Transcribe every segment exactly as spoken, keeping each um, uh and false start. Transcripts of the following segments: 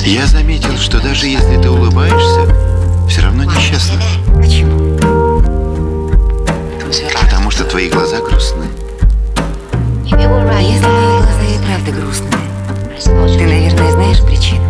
Я заметил, что даже если ты улыбаешься, все равно несчастна. Почему? Потому что твои глаза грустные. Если мои глаза и правда грустные, ты, наверное, знаешь причину.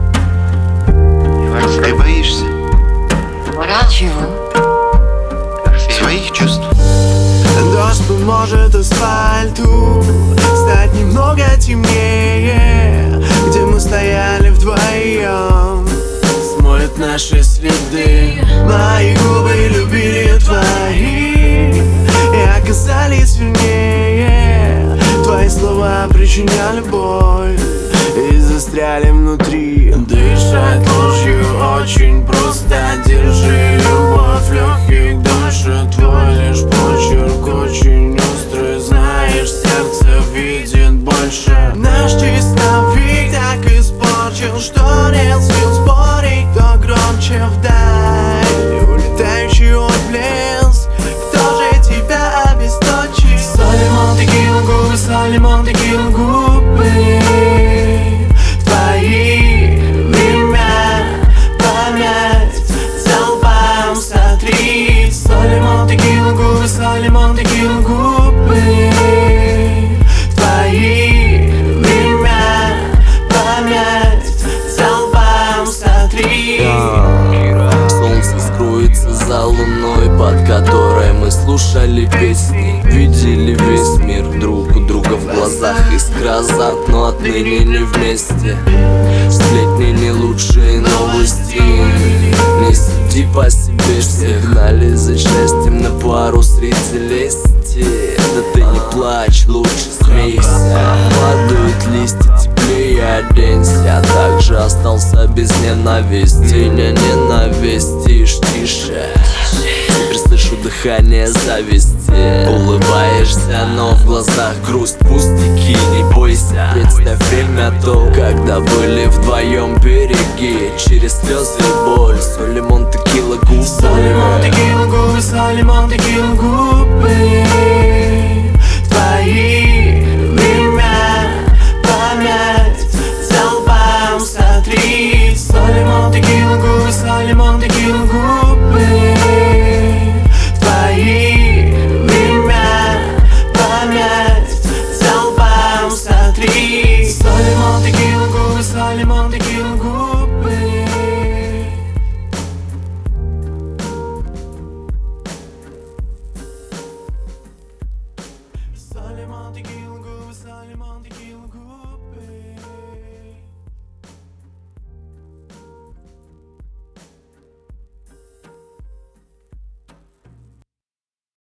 Ты боишься Чего? своих чувств. Дождь поможет асфальту стать немного темнее. Где мы стояли вдвоем, смоет наши следы. Мои губы любили твои и оказались сильнее. Твои слова причиняли боль и застряли внутри. Дышать ложью очень просто. Держи любовь легких дольше. Твой лишь почерк очень острый. Знаешь, сердце видит больше. Наш чистовик так испорчен, что нет сил спорить, кто громче вдаль. Улетающий отблеск, кто же тебя обесточит? Соль, лимон, текила, губы, соль, лимон, текила, губы твои. Время помять залпом сотри. Соль, лимон, текила, губы, соль, лимон, текила, губы твои. Время помять залпом сотри. Солнце скроется за луной, под которой мы слушали песни. Видели весь мир друг у друга в глазах. Искра азарт, но отныне не вместе. Сплетни не лучшие новости. Не суди по себе, все гнали за счастьем на пару среди лести. Да ты не плачь, лучше смейся. Падают листья, теплее оденься. Также остался без ненависти. Не ненавистишь, тише. Теперь слышу дыхание зависти. Улыбаешься, но в глазах грусть. Пустяки, не бойся. Представь время то, когда были вдвоем береги. Через слезы и боль. Соль, лимон, текила, губы. Соль, лимон, текила, губы, соль, лимон, текила, губы